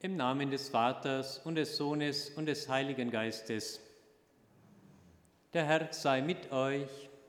Im Namen des Vaters und des Sohnes und des Heiligen Geistes. Der Herr sei mit euch.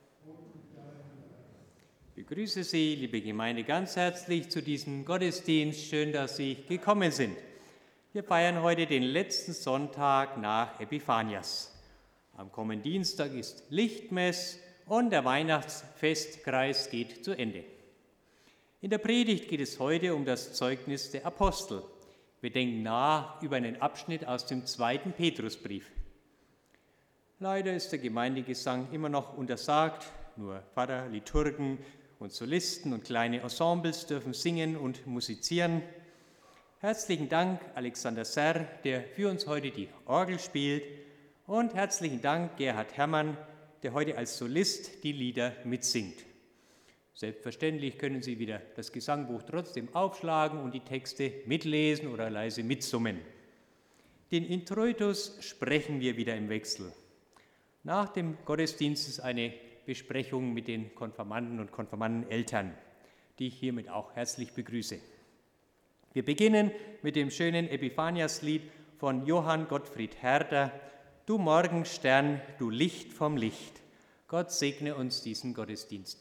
Ich begrüße Sie, liebe Gemeinde, ganz herzlich zu diesem Gottesdienst. Schön, dass Sie gekommen sind. Wir feiern heute den letzten Sonntag nach Epiphanias. Am kommenden Dienstag ist Lichtmess und der Weihnachtsfestkreis geht zu Ende. In der Predigt geht es heute um das Zeugnis der Apostel. Wir denken nach über einen Abschnitt aus dem 2. Petrusbrief. Leider ist der Gemeindegesang immer noch untersagt. Nur Pfarrer, Liturgen und Solisten und kleine Ensembles dürfen singen und musizieren. Herzlichen Dank Alexander Serr, der für uns heute die Orgel spielt. Und herzlichen Dank Gerhard Herrmann, der heute als Solist die Lieder mitsingt. Selbstverständlich können Sie wieder das Gesangbuch trotzdem aufschlagen und die Texte mitlesen oder leise mitsummen. Den Introitus sprechen wir wieder im Wechsel. Nach dem Gottesdienst ist eine Besprechung mit den Konfirmanden und Konfirmandeneltern, die ich hiermit auch herzlich begrüße. Wir beginnen mit dem schönen Epiphaniaslied von Johann Gottfried Herder, Du Morgenstern, du Licht vom Licht. Gott segne uns diesen Gottesdienst.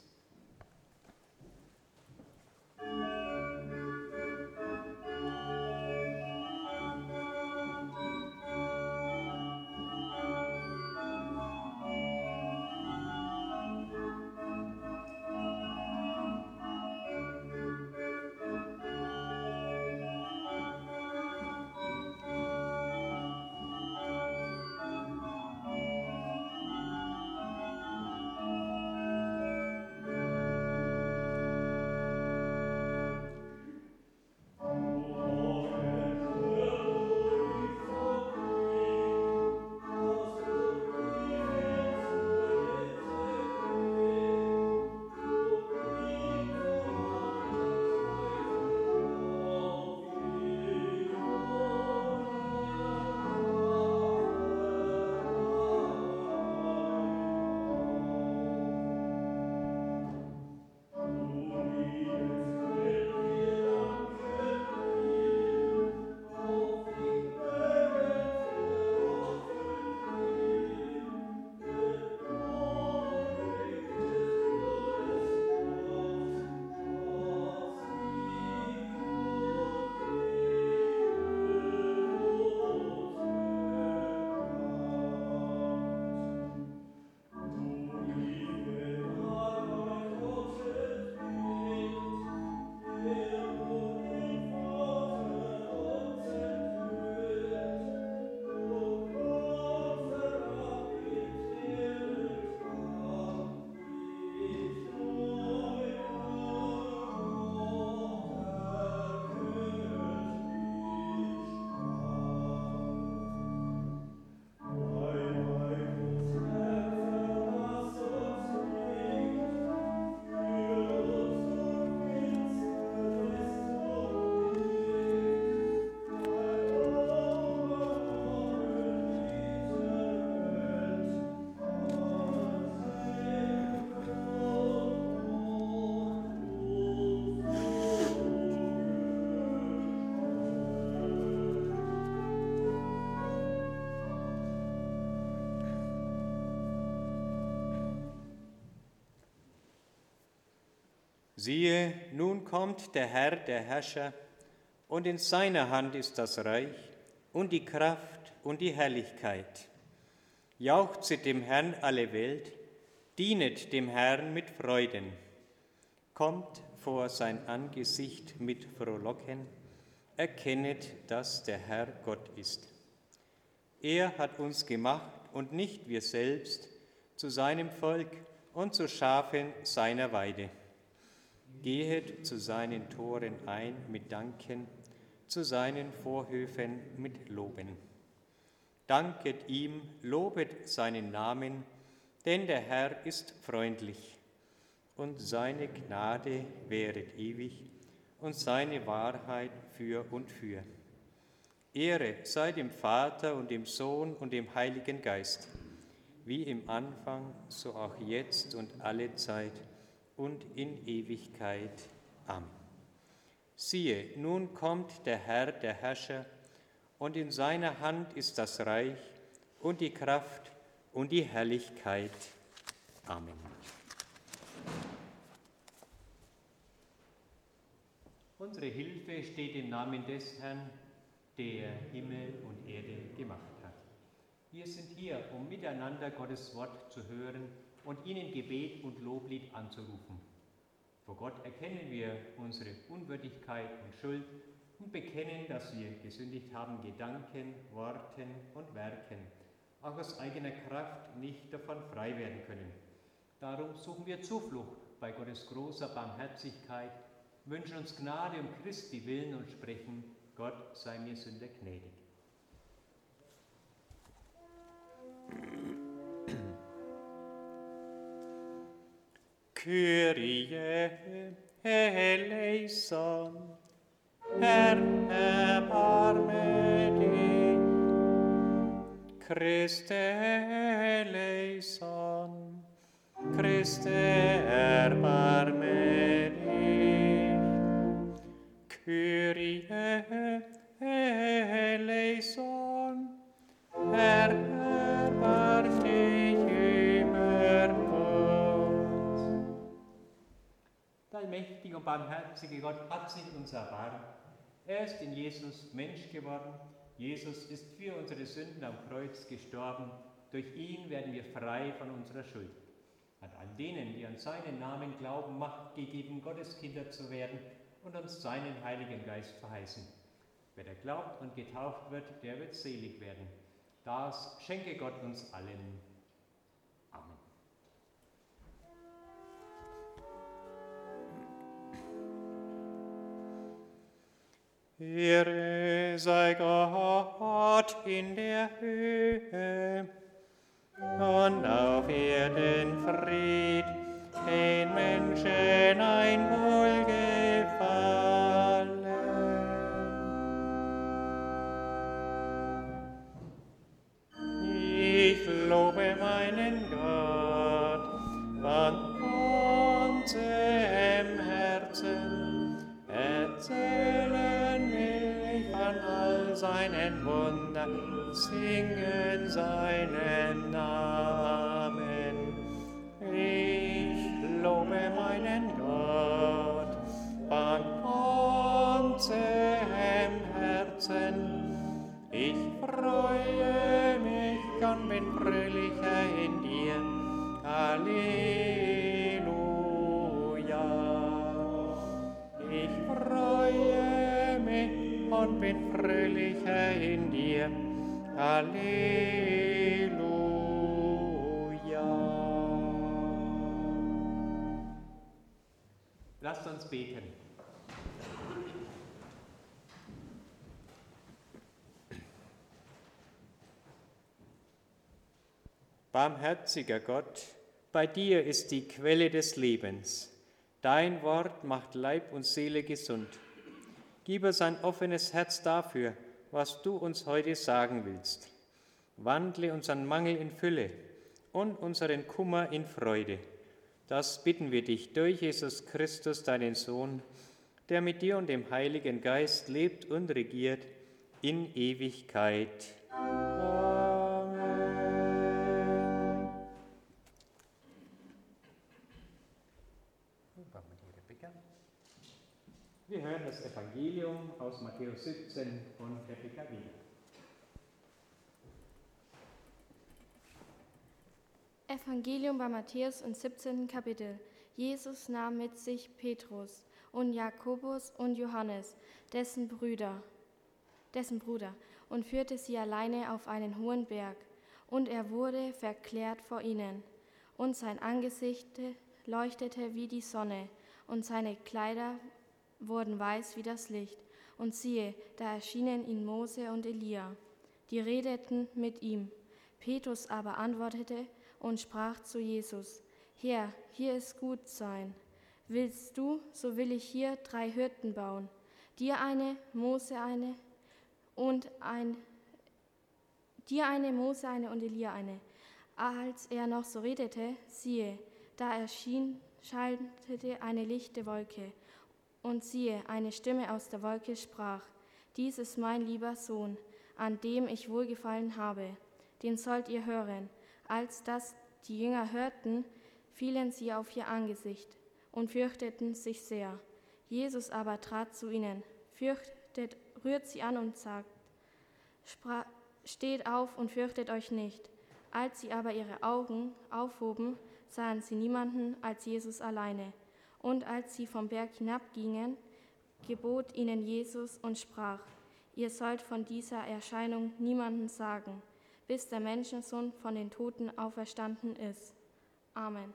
Siehe, nun kommt der Herr, der Herrscher, und in seiner Hand ist das Reich und die Kraft und die Herrlichkeit. Jauchzet dem Herrn alle Welt, dienet dem Herrn mit Freuden. Kommt vor sein Angesicht mit Frohlocken, erkennet, dass der Herr Gott ist. Er hat uns gemacht und nicht wir selbst, zu seinem Volk und zu Schafen seiner Weide. Gehet zu seinen Toren ein mit Danken, zu seinen Vorhöfen mit Loben. Danket ihm, lobet seinen Namen, denn der Herr ist freundlich und seine Gnade währet ewig und seine Wahrheit für und für. Ehre sei dem Vater und dem Sohn und dem Heiligen Geist, wie im Anfang, so auch jetzt und alle Zeit und in Ewigkeit. Amen. Siehe, nun kommt der Herr, der Herrscher, und in seiner Hand ist das Reich und die Kraft und die Herrlichkeit. Amen. Unsere Hilfe steht im Namen des Herrn, der Himmel und Erde gemacht hat. Wir sind hier, um miteinander Gottes Wort zu hören und ihn in Gebet und Loblied anzurufen. Vor Gott erkennen wir unsere Unwürdigkeit und Schuld und bekennen, dass wir gesündigt haben, Gedanken, Worten und Werken, auch aus eigener Kraft nicht davon frei werden können. Darum suchen wir Zuflucht bei Gottes großer Barmherzigkeit, wünschen uns Gnade um Christi willen und sprechen: Gott sei mir Sünder gnädig. Kyrie eleison, Herr, erbarme dich. Christe eleison, Christe, erbarme dich. Kyrie eleison, Herr, erbarme dich immerfort. Der allmächtige und barmherzige Gott hat sich uns erbarmt. Er ist in Jesus Mensch geworden. Jesus ist für unsere Sünden am Kreuz gestorben. Durch ihn werden wir frei von unserer Schuld. Hat all denen, die an seinen Namen glauben, Macht gegeben, Gottes Kinder zu werden und uns seinen Heiligen Geist verheißen. Wer da glaubt und getauft wird, der wird selig werden. Das schenke Gott uns allen. Amen. Ehre sei Gott in der Höhe und auf Erden Fried, den Menschen ein Wohlgefallen. Ich lobe meinen Gott von ganzem Herzen, erzählen will ich von all seinen Wundern, singen seinen Namen. Ich lobe meinen Gott von ganzem Herzen. Ich freue mich und bin fröhlicher in dir. Halleluja. Ich freue mich und bin fröhlicher in dir. Halleluja. Lasst uns beten. Barmherziger Gott, bei dir ist die Quelle des Lebens. Dein Wort macht Leib und Seele gesund. Gib uns ein offenes Herz dafür, was du uns heute sagen willst. Wandle unseren Mangel in Fülle und unseren Kummer in Freude. Das bitten wir dich durch Jesus Christus, deinen Sohn, der mit dir und dem Heiligen Geist lebt und regiert in Ewigkeit. Wir hören das Evangelium aus Matthäus 17 von Rebecca Wiener. Evangelium bei Matthäus im 17. Kapitel. Jesus nahm mit sich Petrus und Jakobus und Johannes, dessen Bruder, und führte sie alleine auf einen hohen Berg. Und er wurde verklärt vor ihnen. Und sein Angesicht leuchtete wie die Sonne, und seine Kleider wurden weiß wie das Licht. Und siehe, da erschienen ihm Mose und Elia. Die redeten mit ihm. Petrus aber antwortete und sprach zu Jesus: Herr, hier ist gut sein. Willst du, so will ich hier 3 Hütten bauen, dir eine, Mose eine und Elia eine. Als er noch so redete, siehe, da schaltete eine lichte Wolke. Und siehe, eine Stimme aus der Wolke sprach: Dies ist mein lieber Sohn, an dem ich wohlgefallen habe. Den sollt ihr hören. Als das die Jünger hörten, fielen sie auf ihr Angesicht und fürchteten sich sehr. Jesus aber trat zu ihnen, rührt sie an und sprach, steht auf und fürchtet euch nicht. Als sie aber ihre Augen aufhoben, sahen sie niemanden als Jesus alleine. Und als sie vom Berg hinabgingen, gebot ihnen Jesus und sprach, ihr sollt von dieser Erscheinung niemanden sagen, bis der Menschensohn von den Toten auferstanden ist. Amen.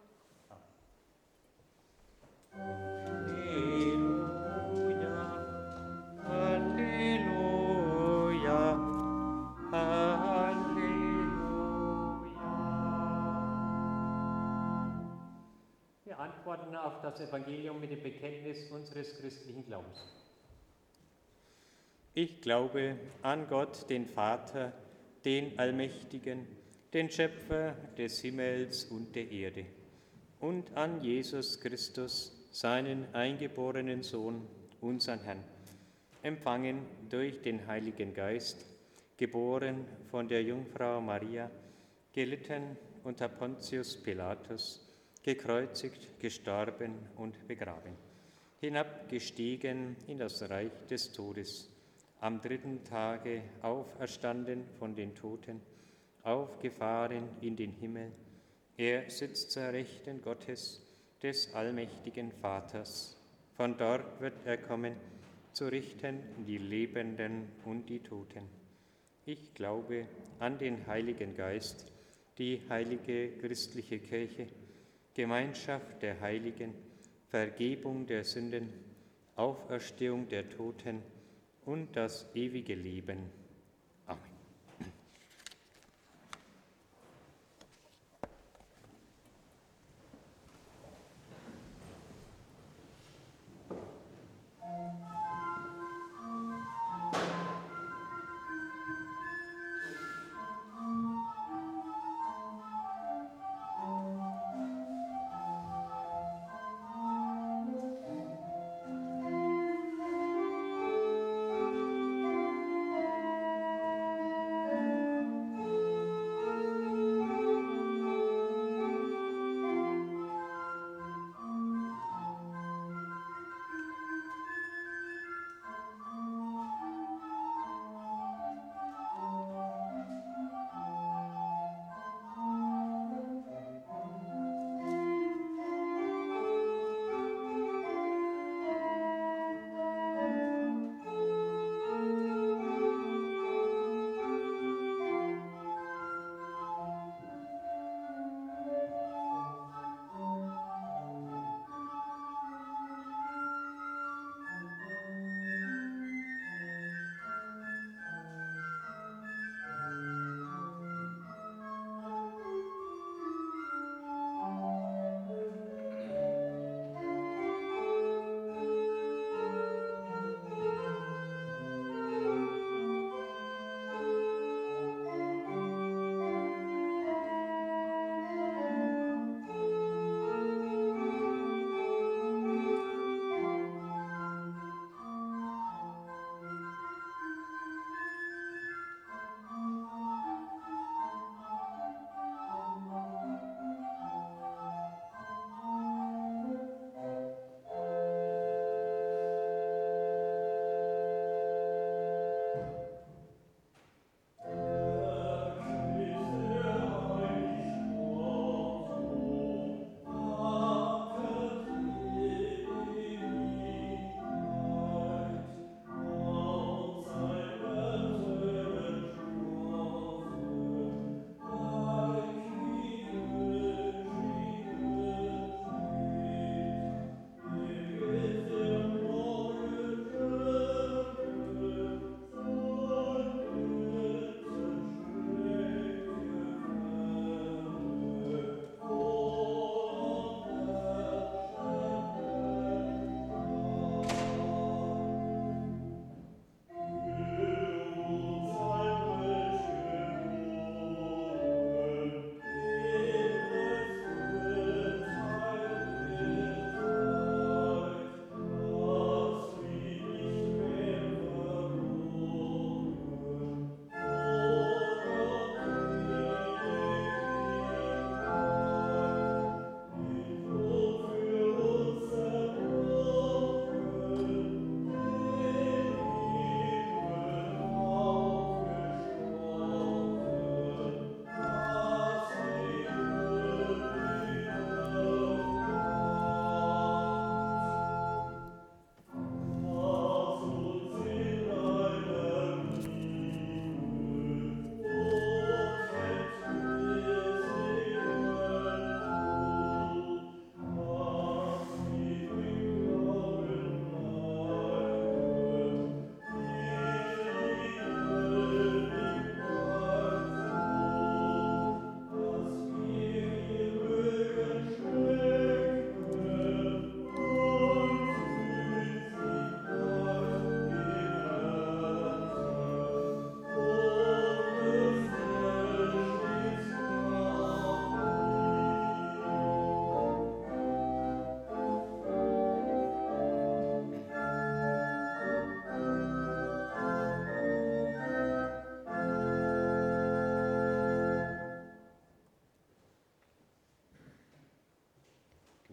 Wir antworten auf das Evangelium mit dem Bekenntnis unseres christlichen Glaubens. Ich glaube an Gott, den Vater, den Allmächtigen, den Schöpfer des Himmels und der Erde, und an Jesus Christus, seinen eingeborenen Sohn, unseren Herrn, empfangen durch den Heiligen Geist, geboren von der Jungfrau Maria, gelitten unter Pontius Pilatus, gekreuzigt, gestorben und begraben, hinabgestiegen in das Reich des Todes, am dritten Tage auferstanden von den Toten, aufgefahren in den Himmel. Er sitzt zur Rechten Gottes, des allmächtigen Vaters. Von dort wird er kommen, zu richten die Lebenden und die Toten. Ich glaube an den Heiligen Geist, die heilige christliche Kirche, Gemeinschaft der Heiligen, Vergebung der Sünden, Auferstehung der Toten und das ewige Leben. Amen.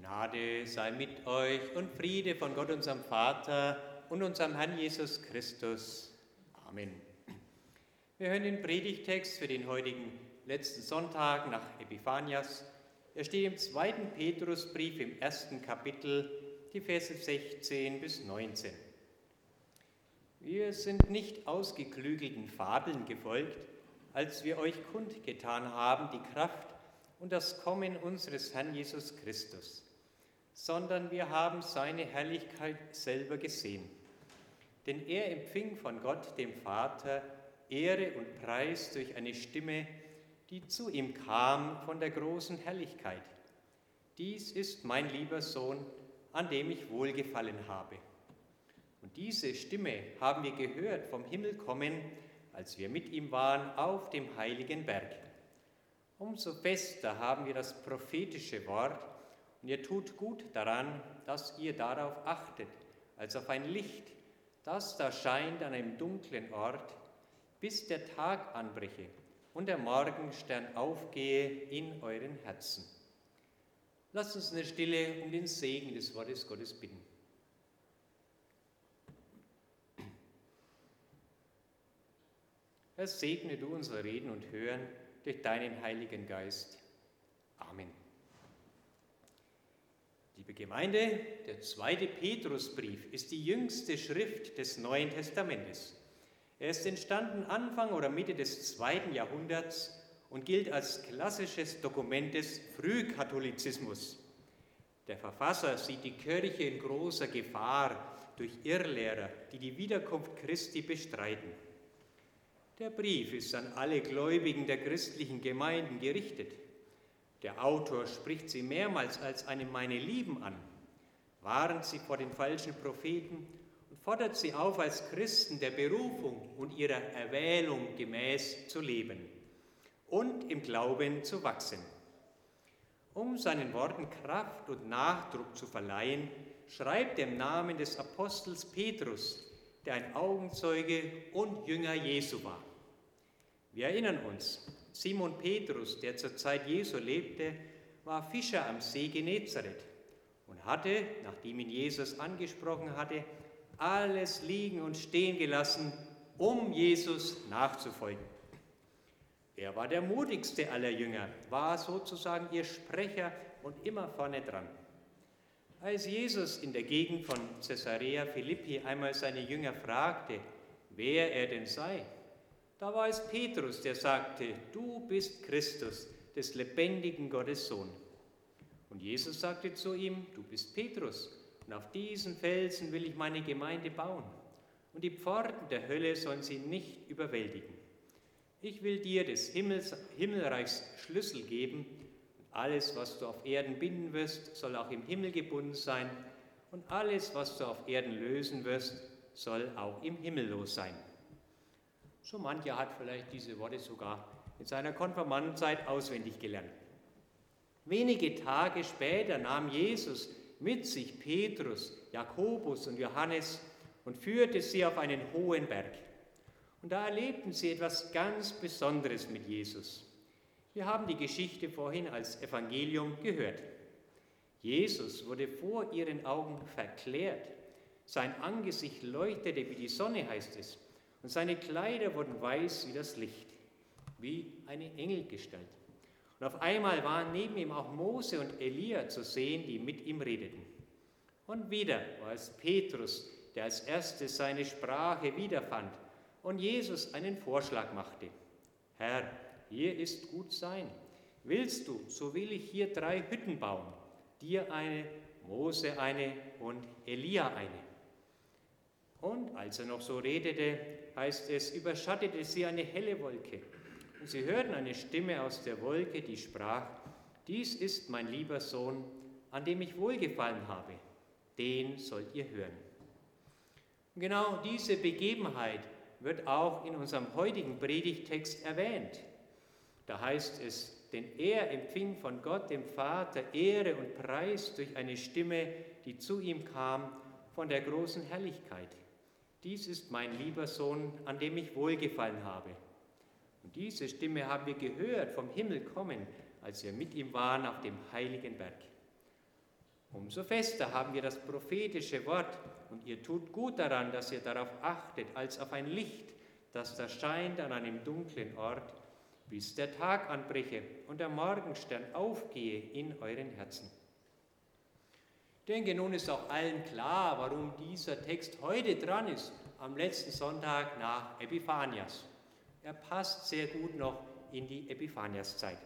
Gnade sei mit euch und Friede von Gott, unserem Vater und unserem Herrn Jesus Christus. Amen. Wir hören den Predigtext für den heutigen letzten Sonntag nach Epiphanias. Er steht im 2. Petrusbrief im 1. Kapitel, die Verse 16 bis 19. Wir sind nicht ausgeklügelten Fabeln gefolgt, als wir euch kundgetan haben die Kraft und das Kommen unseres Herrn Jesus Christus, sondern wir haben seine Herrlichkeit selber gesehen. Denn er empfing von Gott, dem Vater, Ehre und Preis durch eine Stimme, die zu ihm kam von der großen Herrlichkeit. Dies ist mein lieber Sohn, an dem ich wohlgefallen habe. Und diese Stimme haben wir gehört vom Himmel kommen, als wir mit ihm waren auf dem heiligen Berg. Umso fester haben wir das prophetische Wort, und ihr tut gut daran, dass ihr darauf achtet, als auf ein Licht, das da scheint an einem dunklen Ort, bis der Tag anbreche und der Morgenstern aufgehe in euren Herzen. Lasst uns in der Stille um den Segen des Wortes Gottes bitten. Herr, segne du unser Reden und Hören durch deinen Heiligen Geist. Amen. Liebe Gemeinde, der 2. Petrusbrief ist die jüngste Schrift des Neuen Testamentes. Er ist entstanden Anfang oder Mitte des 2. Jahrhunderts und gilt als klassisches Dokument des Frühkatholizismus. Der Verfasser sieht die Kirche in großer Gefahr durch Irrlehrer, die die Wiederkunft Christi bestreiten. Der Brief ist an alle Gläubigen der christlichen Gemeinden gerichtet. Der Autor spricht sie mehrmals als eine meine Lieben an, warnt sie vor den falschen Propheten und fordert sie auf, als Christen der Berufung und ihrer Erwählung gemäß zu leben und im Glauben zu wachsen. Um seinen Worten Kraft und Nachdruck zu verleihen, schreibt er im Namen des Apostels Petrus, der ein Augenzeuge und Jünger Jesu war. Wir erinnern uns, Simon Petrus, der zur Zeit Jesu lebte, war Fischer am See Genezareth und hatte, nachdem ihn Jesus angesprochen hatte, alles liegen und stehen gelassen, um Jesus nachzufolgen. Er war der mutigste aller Jünger, war sozusagen ihr Sprecher und immer vorne dran. Als Jesus in der Gegend von Caesarea Philippi einmal seine Jünger fragte, wer er denn sei, da war es Petrus, der sagte, du bist Christus, des lebendigen Gottes Sohn. Und Jesus sagte zu ihm, du bist Petrus, und auf diesen Felsen will ich meine Gemeinde bauen, und die Pforten der Hölle sollen sie nicht überwältigen. Ich will dir des Himmelreichs Schlüssel geben, und alles, was du auf Erden binden wirst, soll auch im Himmel gebunden sein, und alles, was du auf Erden lösen wirst, soll auch im Himmel los sein. So mancher hat vielleicht diese Worte sogar in seiner Konfirmandenzeit auswendig gelernt. Wenige Tage später nahm Jesus mit sich Petrus, Jakobus und Johannes und führte sie auf einen hohen Berg. Und da erlebten sie etwas ganz Besonderes mit Jesus. Wir haben die Geschichte vorhin als Evangelium gehört. Jesus wurde vor ihren Augen verklärt. Sein Angesicht leuchtete wie die Sonne, heißt es. Und seine Kleider wurden weiß wie das Licht, wie eine Engelgestalt. Und auf einmal waren neben ihm auch Mose und Elia zu sehen, die mit ihm redeten. Und wieder war es Petrus, der als erstes seine Sprache wiederfand und Jesus einen Vorschlag machte. Herr, hier ist gut sein. Willst du, so will ich hier 3 Hütten bauen, dir eine, Mose eine und Elia eine. Und als er noch so redete, heißt es, überschattete sie eine helle Wolke. Und sie hörten eine Stimme aus der Wolke, die sprach, dies ist mein lieber Sohn, an dem ich wohlgefallen habe. Den sollt ihr hören. Und genau diese Begebenheit wird auch in unserem heutigen Predigtext erwähnt. Da heißt es, denn er empfing von Gott, dem Vater, Ehre und Preis durch eine Stimme, die zu ihm kam, von der großen Herrlichkeit. Dies ist mein lieber Sohn, an dem ich wohlgefallen habe. Und diese Stimme haben wir gehört vom Himmel kommen, als wir mit ihm waren auf dem heiligen Berg. Umso fester haben wir das prophetische Wort und ihr tut gut daran, dass ihr darauf achtet, als auf ein Licht, das da scheint an einem dunklen Ort, bis der Tag anbreche und der Morgenstern aufgehe in euren Herzen. Ich denke, nun ist auch allen klar, warum dieser Text heute dran ist, am letzten Sonntag nach Epiphanias. Er passt sehr gut noch in die Epiphaniaszeit.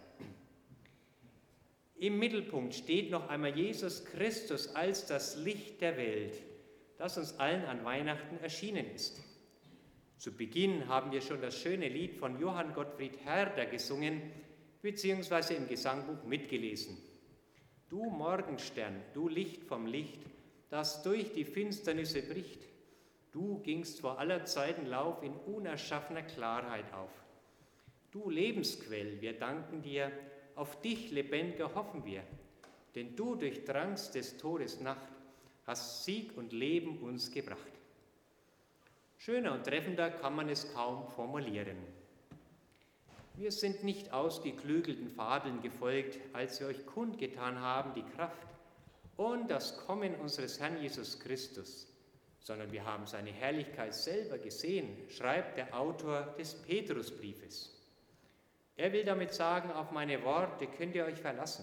Im Mittelpunkt steht noch einmal Jesus Christus als das Licht der Welt, das uns allen an Weihnachten erschienen ist. Zu Beginn haben wir schon das schöne Lied von Johann Gottfried Herder gesungen, beziehungsweise im Gesangbuch mitgelesen. Du Morgenstern, du Licht vom Licht, das durch die Finsternisse bricht, du gingst vor aller Zeiten Lauf in unerschaffener Klarheit auf. Du Lebensquell, wir danken dir, auf dich lebendiger hoffen wir, denn du durchdrangst des Todes Nacht, hast Sieg und Leben uns gebracht. Schöner und treffender kann man es kaum formulieren. Wir sind nicht ausgeklügelten Fabeln gefolgt, als wir euch kundgetan haben die Kraft und das Kommen unseres Herrn Jesus Christus, sondern wir haben seine Herrlichkeit selber gesehen, schreibt der Autor des Petrusbriefes. Er will damit sagen, auf meine Worte könnt ihr euch verlassen.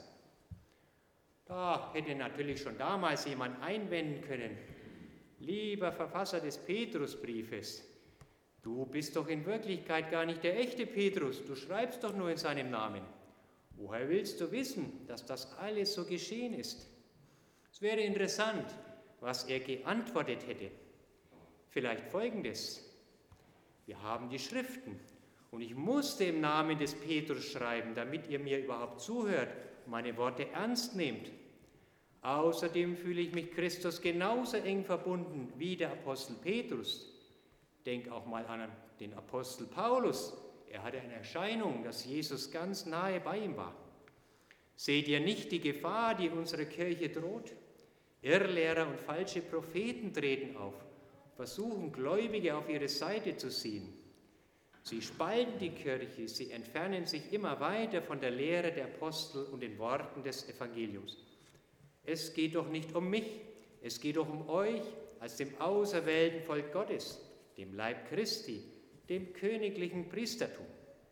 Da hätte natürlich schon damals jemand einwenden können, lieber Verfasser des Petrusbriefes, du bist doch in Wirklichkeit gar nicht der echte Petrus, du schreibst doch nur in seinem Namen. Woher willst du wissen, dass das alles so geschehen ist? Es wäre interessant, was er geantwortet hätte. Vielleicht Folgendes: Wir haben die Schriften und ich musste im Namen des Petrus schreiben, damit ihr mir überhaupt zuhört und meine Worte ernst nehmt. Außerdem fühle ich mich Christus genauso eng verbunden wie der Apostel Petrus. Denk auch mal an den Apostel Paulus. Er hatte eine Erscheinung, dass Jesus ganz nahe bei ihm war. Seht ihr nicht die Gefahr, die unserer Kirche droht? Irrlehrer und falsche Propheten treten auf, versuchen Gläubige auf ihre Seite zu ziehen. Sie spalten die Kirche, sie entfernen sich immer weiter von der Lehre der Apostel und den Worten des Evangeliums. Es geht doch nicht um mich, es geht doch um euch als dem auserwählten Volk Gottes, dem Leib Christi, dem königlichen Priestertum.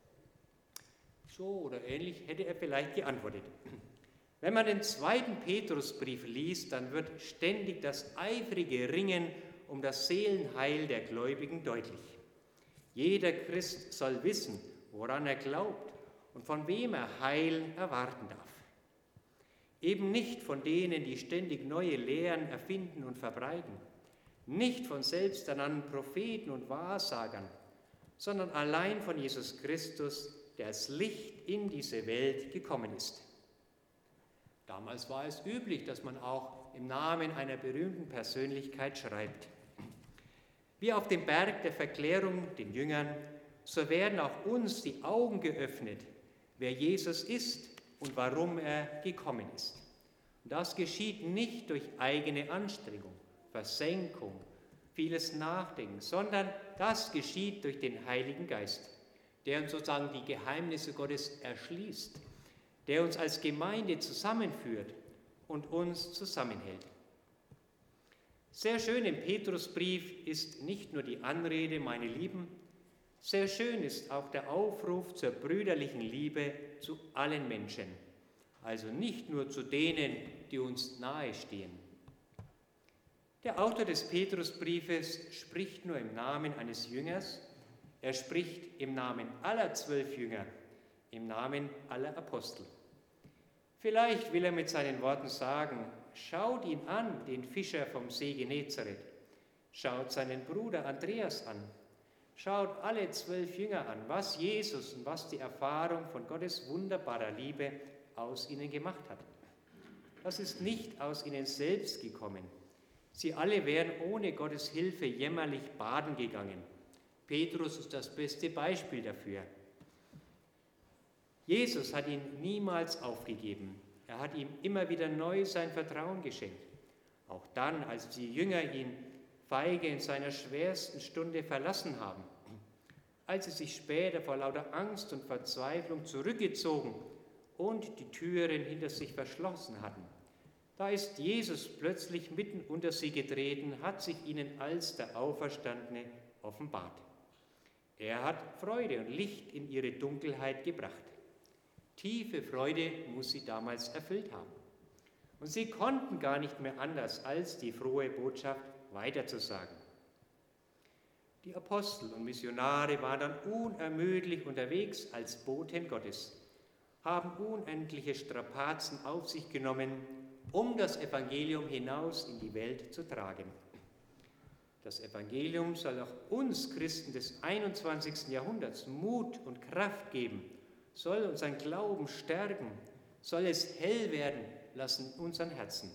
So oder ähnlich hätte er vielleicht geantwortet. Wenn man den 2. Petrusbrief liest, dann wird ständig das eifrige Ringen um das Seelenheil der Gläubigen deutlich. Jeder Christ soll wissen, woran er glaubt und von wem er Heil erwarten darf. Eben nicht von denen, die ständig neue Lehren erfinden und verbreiten, nicht von selbsternannten Propheten und Wahrsagern, sondern allein von Jesus Christus, der als Licht in diese Welt gekommen ist. Damals war es üblich, dass man auch im Namen einer berühmten Persönlichkeit schreibt. Wie auf dem Berg der Verklärung den Jüngern, so werden auch uns die Augen geöffnet, wer Jesus ist und warum er gekommen ist. Und das geschieht nicht durch eigene Anstrengung, Versenkung, vieles Nachdenken, sondern das geschieht durch den Heiligen Geist, der uns sozusagen die Geheimnisse Gottes erschließt, der uns als Gemeinde zusammenführt und uns zusammenhält. Sehr schön im Petrusbrief ist nicht nur die Anrede, meine Lieben, sehr schön ist auch der Aufruf zur brüderlichen Liebe zu allen Menschen, also nicht nur zu denen, die uns nahestehen. Der Autor des Petrusbriefes spricht nur im Namen eines Jüngers, er spricht im Namen aller 12 Jünger, im Namen aller Apostel. Vielleicht will er mit seinen Worten sagen, schaut ihn an, den Fischer vom See Genezareth. Schaut seinen Bruder Andreas an. Schaut alle 12 Jünger an, was Jesus und was die Erfahrung von Gottes wunderbarer Liebe aus ihnen gemacht hat. Das ist nicht aus ihnen selbst gekommen. Sie alle wären ohne Gottes Hilfe jämmerlich baden gegangen. Petrus ist das beste Beispiel dafür. Jesus hat ihn niemals aufgegeben. Er hat ihm immer wieder neu sein Vertrauen geschenkt. Auch dann, als die Jünger ihn feige in seiner schwersten Stunde verlassen haben. Als sie sich später vor lauter Angst und Verzweiflung zurückgezogen und die Türen hinter sich verschlossen hatten. Da ist Jesus plötzlich mitten unter sie getreten, hat sich ihnen als der Auferstandene offenbart. Er hat Freude und Licht in ihre Dunkelheit gebracht. Tiefe Freude muss sie damals erfüllt haben. Und sie konnten gar nicht mehr anders, als die frohe Botschaft weiterzusagen. Die Apostel und Missionare waren dann unermüdlich unterwegs als Boten Gottes, haben unendliche Strapazen auf sich genommen, um das Evangelium hinaus in die Welt zu tragen. Das Evangelium soll auch uns Christen des 21. Jahrhunderts Mut und Kraft geben, soll unseren Glauben stärken, soll es hell werden lassen in unseren Herzen.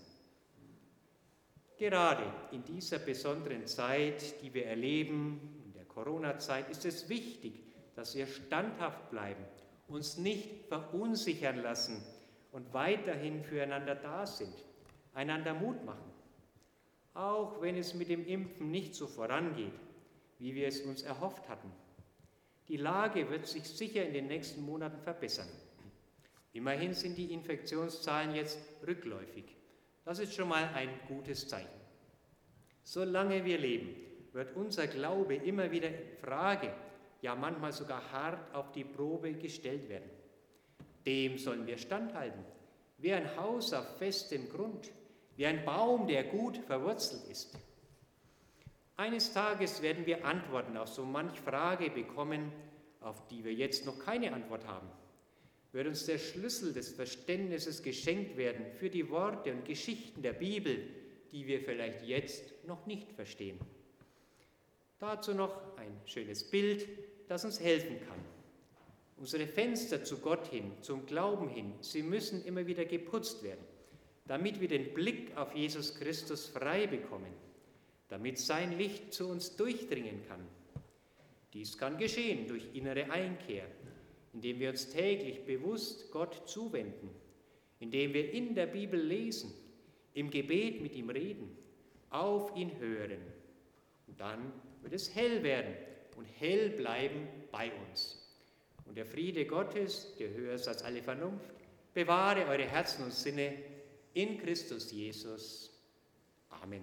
Gerade in dieser besonderen Zeit, die wir erleben, in der Corona-Zeit, ist es wichtig, dass wir standhaft bleiben, uns nicht verunsichern lassen und weiterhin füreinander da sind, einander Mut machen. Auch wenn es mit dem Impfen nicht so vorangeht, wie wir es uns erhofft hatten. Die Lage wird sich sicher in den nächsten Monaten verbessern. Immerhin sind die Infektionszahlen jetzt rückläufig. Das ist schon mal ein gutes Zeichen. Solange wir leben, wird unser Glaube immer wieder in Frage, ja manchmal sogar hart auf die Probe gestellt werden. Dem sollen wir standhalten, wie ein Haus auf festem Grund, wie ein Baum, der gut verwurzelt ist. Eines Tages werden wir Antworten auf so manch Frage bekommen, auf die wir jetzt noch keine Antwort haben. Wird uns der Schlüssel des Verständnisses geschenkt werden für die Worte und Geschichten der Bibel, die wir vielleicht jetzt noch nicht verstehen. Dazu noch ein schönes Bild, das uns helfen kann. Unsere Fenster zu Gott hin, zum Glauben hin, sie müssen immer wieder geputzt werden, damit wir den Blick auf Jesus Christus frei bekommen, damit sein Licht zu uns durchdringen kann. Dies kann geschehen durch innere Einkehr, indem wir uns täglich bewusst Gott zuwenden, indem wir in der Bibel lesen, im Gebet mit ihm reden, auf ihn hören. Und dann wird es hell werden und hell bleiben bei uns. Und der Friede Gottes, der höher ist als alle Vernunft, bewahre eure Herzen und Sinne in Christus Jesus. Amen.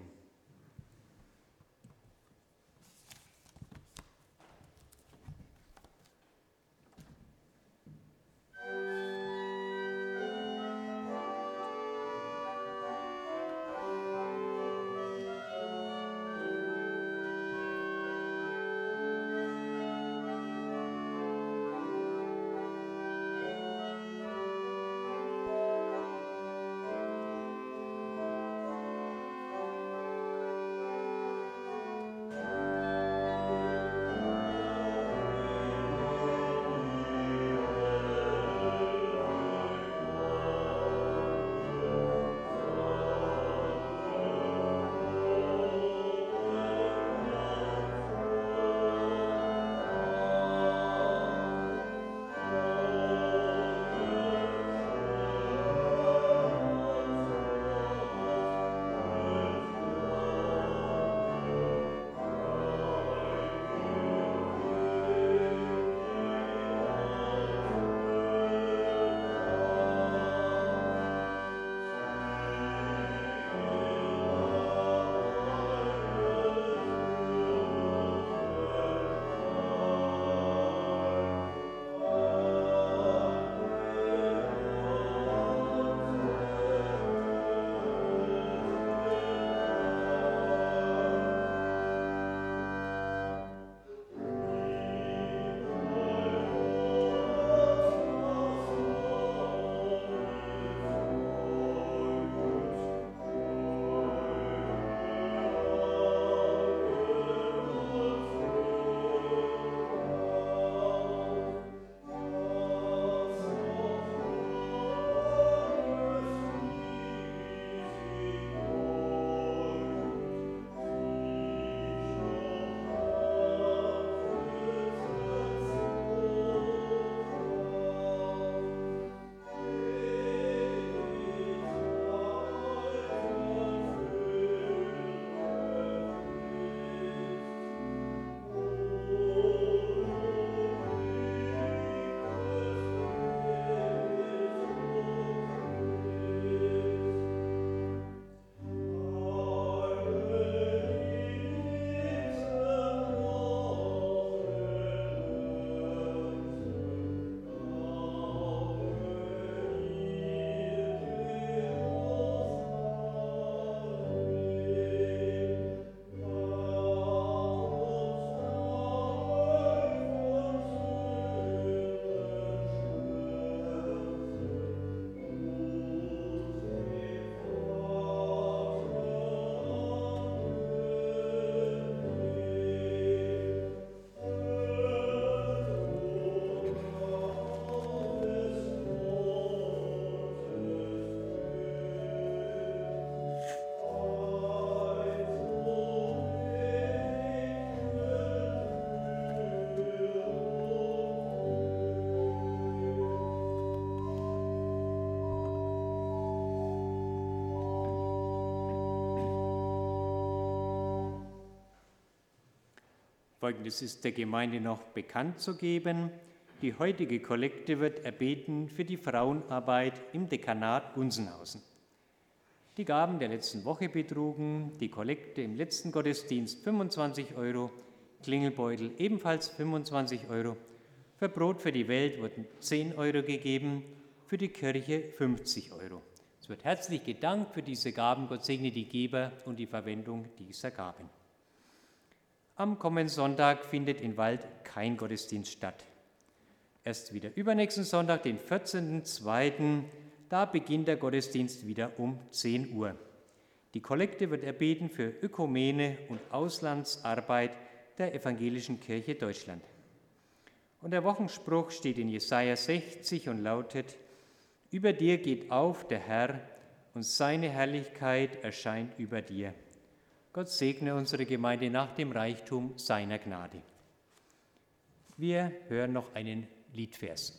Folgendes ist der Gemeinde noch bekannt zu geben. Die heutige Kollekte wird erbeten für die Frauenarbeit im Dekanat Gunzenhausen. Die Gaben der letzten Woche betrugen die Kollekte im letzten Gottesdienst 25 €, Klingelbeutel ebenfalls 25 €. Für Brot für die Welt wurden 10 € gegeben, für die Kirche 50 €. Es wird herzlich gedankt für diese Gaben. Gott segne die Geber und die Verwendung dieser Gaben. Am kommenden Sonntag findet in Wald kein Gottesdienst statt. Erst wieder übernächsten Sonntag, den 14.02., da beginnt der Gottesdienst wieder um 10 Uhr. Die Kollekte wird erbeten für Ökumene und Auslandsarbeit der Evangelischen Kirche Deutschland. Und der Wochenspruch steht in Jesaja 60 und lautet: Über dir geht auf der Herr, und seine Herrlichkeit erscheint über dir. Gott segne unsere Gemeinde nach dem Reichtum seiner Gnade. Wir hören noch einen Liedvers.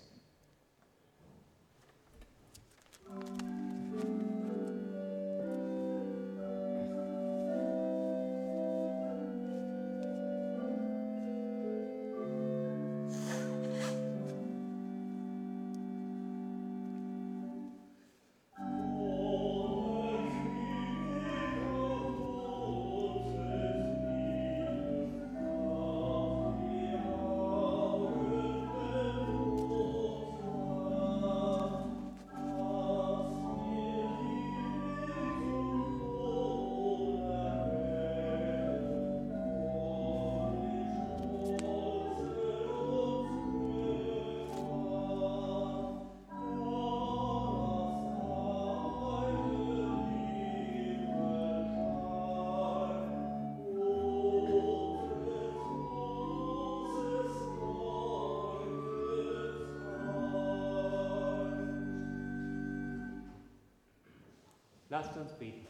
Lasst uns beten.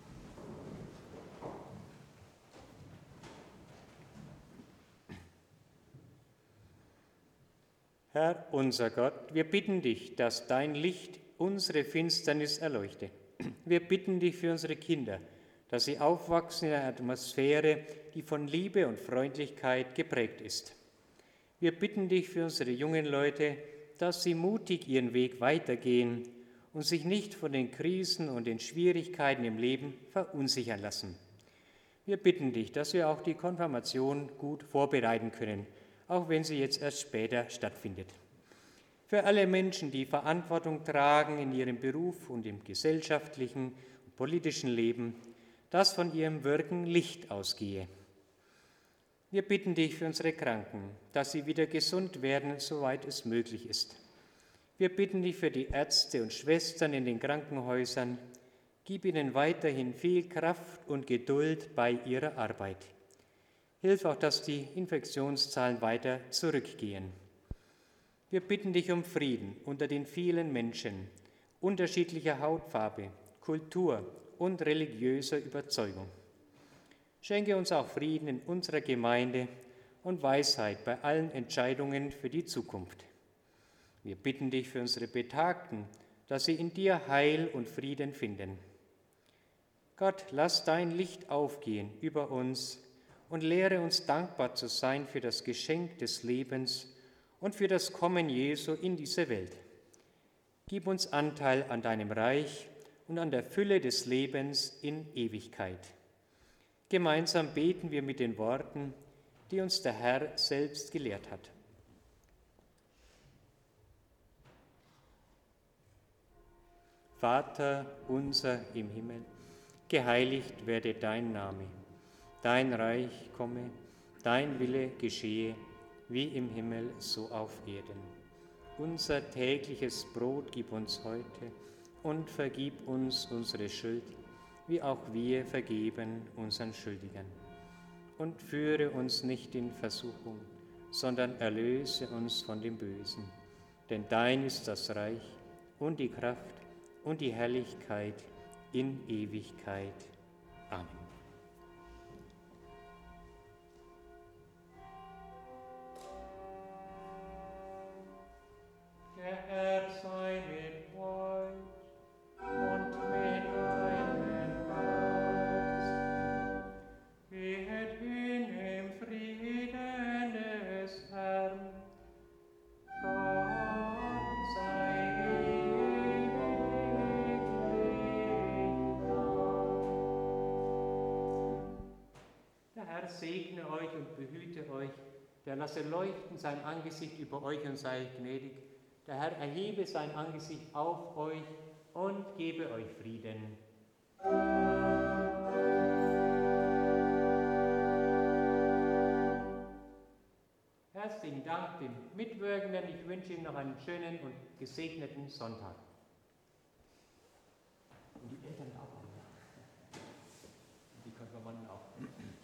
Herr unser Gott, wir bitten dich, dass dein Licht unsere Finsternis erleuchte. Wir bitten dich für unsere Kinder, dass sie aufwachsen in einer Atmosphäre, die von Liebe und Freundlichkeit geprägt ist. Wir bitten dich für unsere jungen Leute, dass sie mutig ihren Weg weitergehen und sich nicht von den Krisen und den Schwierigkeiten im Leben verunsichern lassen. Wir bitten dich, dass wir auch die Konfirmation gut vorbereiten können, auch wenn sie jetzt erst später stattfindet. Für alle Menschen, die Verantwortung tragen in ihrem Beruf und im gesellschaftlichen und politischen Leben, dass von ihrem Wirken Licht ausgehe. Wir bitten dich für unsere Kranken, dass sie wieder gesund werden, soweit es möglich ist. Wir bitten dich für die Ärzte und Schwestern in den Krankenhäusern. Gib ihnen weiterhin viel Kraft und Geduld bei ihrer Arbeit. Hilf auch, dass die Infektionszahlen weiter zurückgehen. Wir bitten dich um Frieden unter den vielen Menschen, unterschiedlicher Hautfarbe, Kultur und religiöser Überzeugung. Schenke uns auch Frieden in unserer Gemeinde und Weisheit bei allen Entscheidungen für die Zukunft. Wir bitten dich für unsere Betagten, dass sie in dir Heil und Frieden finden. Gott, lass dein Licht aufgehen über uns und lehre uns dankbar zu sein für das Geschenk des Lebens und für das Kommen Jesu in diese Welt. Gib uns Anteil an deinem Reich und an der Fülle des Lebens in Ewigkeit. Gemeinsam beten wir mit den Worten, die uns der Herr selbst gelehrt hat. Vater unser im Himmel, geheiligt werde dein Name. Dein Reich komme, dein Wille geschehe, wie im Himmel, so auf Erden. Unser tägliches Brot gib uns heute und vergib uns unsere Schuld, wie auch wir vergeben unseren Schuldigern. Und führe uns nicht in Versuchung, sondern erlöse uns von dem Bösen. Denn dein ist das Reich und die Kraft und die Herrlichkeit in Ewigkeit. Amen. Der Herr sei mit euch und mit deinem Geist. Geht hin im Frieden segne euch und behüte euch. Der lasse leuchten sein Angesicht über euch und sei gnädig. Der Herr erhebe sein Angesicht auf euch und gebe euch Frieden. Herzlichen Dank den Mitwirkenden. Ich wünsche Ihnen noch einen schönen und gesegneten Sonntag. Und die Eltern auch. Und die Konfirmanden auch.